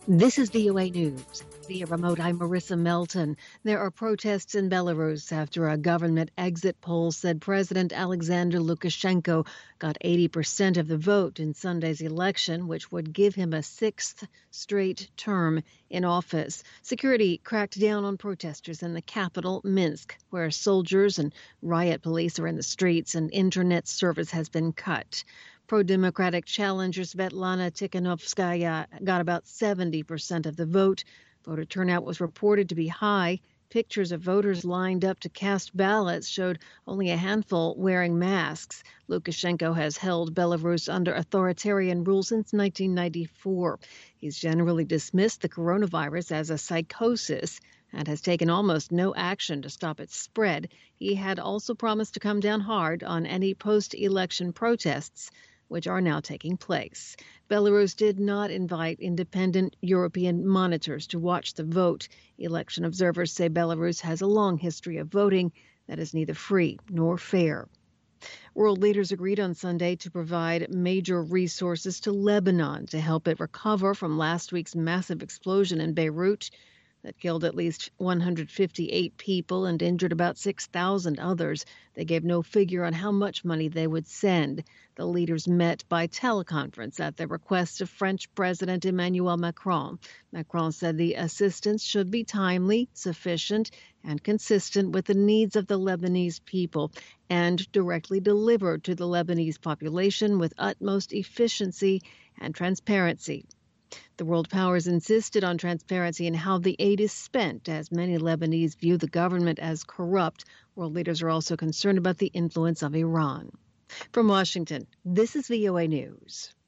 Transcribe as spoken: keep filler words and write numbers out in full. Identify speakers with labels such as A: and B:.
A: This is V O A News. Via remote, I'm Marissa Melton. There are protests in Belarus after a government exit poll said President Alexander Lukashenko got eighty percent of the vote in Sunday's election, which would give him a sixth straight term in office. Security cracked down on protesters in the capital, Minsk, where soldiers and riot police are in the streets and internet service has been cut. Pro-democratic challenger Svetlana Tikhanovskaya got about seventy percent of the vote. Voter turnout was reported to be high. Pictures of voters lined up to cast ballots showed only a handful wearing masks. Lukashenko has held Belarus under authoritarian rule since nineteen ninety-four. He's generally dismissed the coronavirus as a psychosis and has taken almost no action to stop its spread. He had also promised to come down hard on any post-election protests, which are now taking place. Belarus did not invite independent European monitors to watch the vote. Election observers say Belarus has a long history of voting that is neither free nor fair. World leaders agreed on Sunday to provide major resources to Lebanon to help it recover from last week's massive explosion in Beirut that killed at least one hundred fifty-eight people and injured about six thousand others. They gave no figure on how much money they would send. The leaders met by teleconference at the request of French President Emmanuel Macron. Macron said the assistance should be timely, sufficient, and consistent with the needs of the Lebanese people and directly delivered to the Lebanese population with utmost efficiency and transparency. The world powers insisted on transparency in how the aid is spent, as many Lebanese view the government as corrupt. World leaders are also concerned about the influence of Iran. From Washington, this is V O A News.